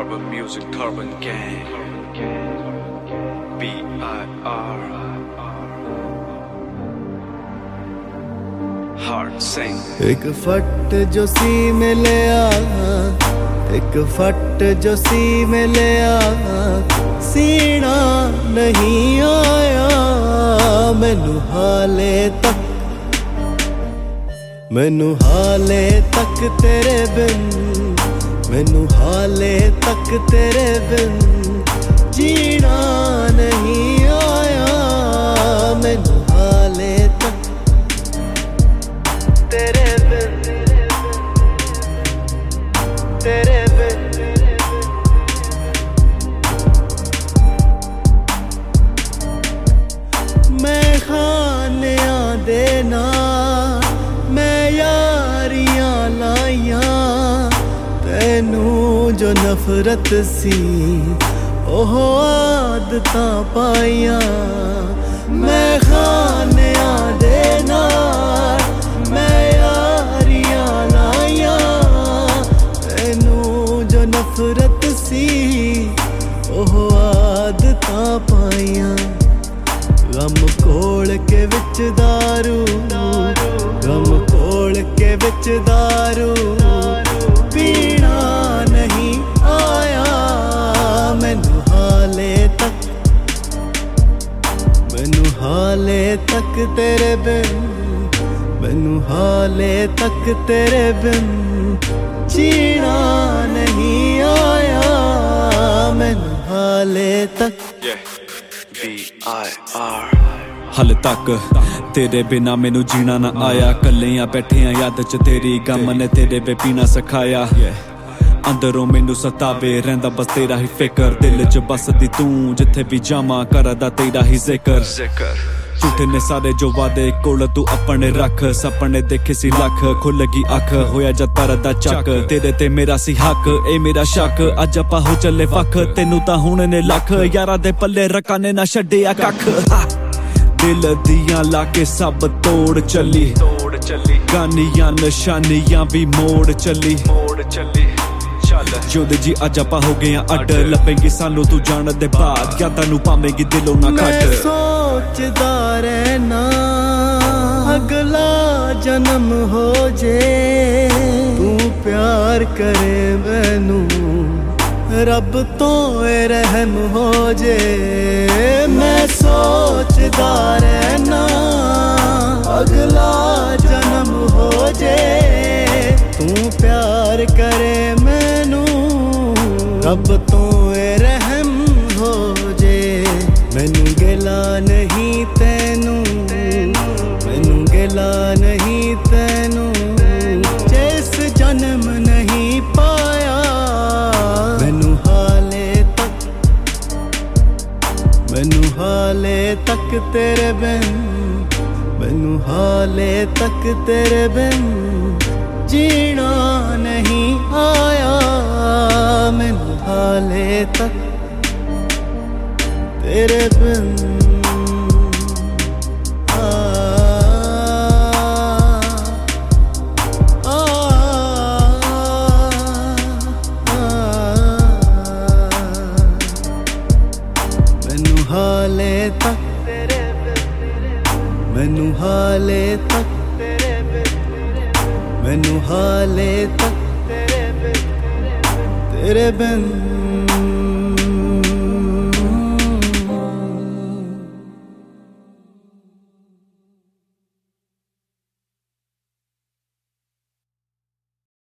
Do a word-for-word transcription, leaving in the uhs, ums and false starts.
Turban Music, Turban Gang, B I R Heart Sing। एक फट जो सी में ले आ, एक फट जो सी में ले आ, सीना नहीं आया मैनू हाले तक, मैनू हाले तक तेरे बिन, मैनू हाले तक तेरे बिन जीना नहीं आया मैनू हाले तक तेरे बिन, तेरे बिन। मैं खानियां देना मैं यारियां लाइयां तैनू जो नफरत सी ओह आदतां पाइयां। मैं खानियां देना मैं यारियां लाइयां तैनू जो नफरत सी ओह आदतां पाइयां। गम कोल के विच दारू, गम कोल के विच दारू पीना नहीं आया मैनू हाले तक, मैनू हाले तक तेरे बिन, मैनू हाले तक तेरे बिन जीना नहीं आया मैनू हाले तक। B I R हाले तक तेरे बिना मैनू जीना ना आया। कल्लियां बैठियां याद च तेरी गम ने तेरे बे पीना सिखाया। अंदरों मैनू सतावे रहिंदा बस तेरा ही फिकर, दिल च बसदी तू जिथे भी जावां करदा तेरा ही जिक्र। झूठे ने सारे जो वादे कोल तू अपने रख, सपने देखे सी लख खुल गई अख होया जद तरदा चक। तेरे ते मेरा सी हक ए मेरा शक अज आपां हो चले वख, तेनू तां हुण ने लख यारां दे पल्ले रकाने ना छड्डिया कख। दिल दियां लाके सब तोड़ चली, तोड़ चली गानियां निशानियां भी मोड़ चली, मोड़ चली चल जोदे जी अज आपां हो गए अड। लभेंगी सानू तू जान दे बाद यादां नू पावेंगी दिलों ना मैं खट। सोचदा रहना अगला जन्म हो जे तू प्यार करे मैनू रब तो रहम हो जे। मैं सोचदा रहना अगला जन्म हो जे तू प्यार करे मैनू रब तो रहम हो जे। मैनू गिला नहीं तैनू, मैनू गिला नहीं तैनू जिस जन्म नहीं पाया मैनू हाले तक, मैनू हाले तक तेरे बिन, मैनू हाले तक तेरे बिन जीना नहीं आया मैनू हाले तक तेरे बिन। आ, आ, आ, मैनू हाले तक तेरे बिन, मैनू हाले तक तेरे बिन, मैनू हाले तक तेरे बिन, तेरे बिन।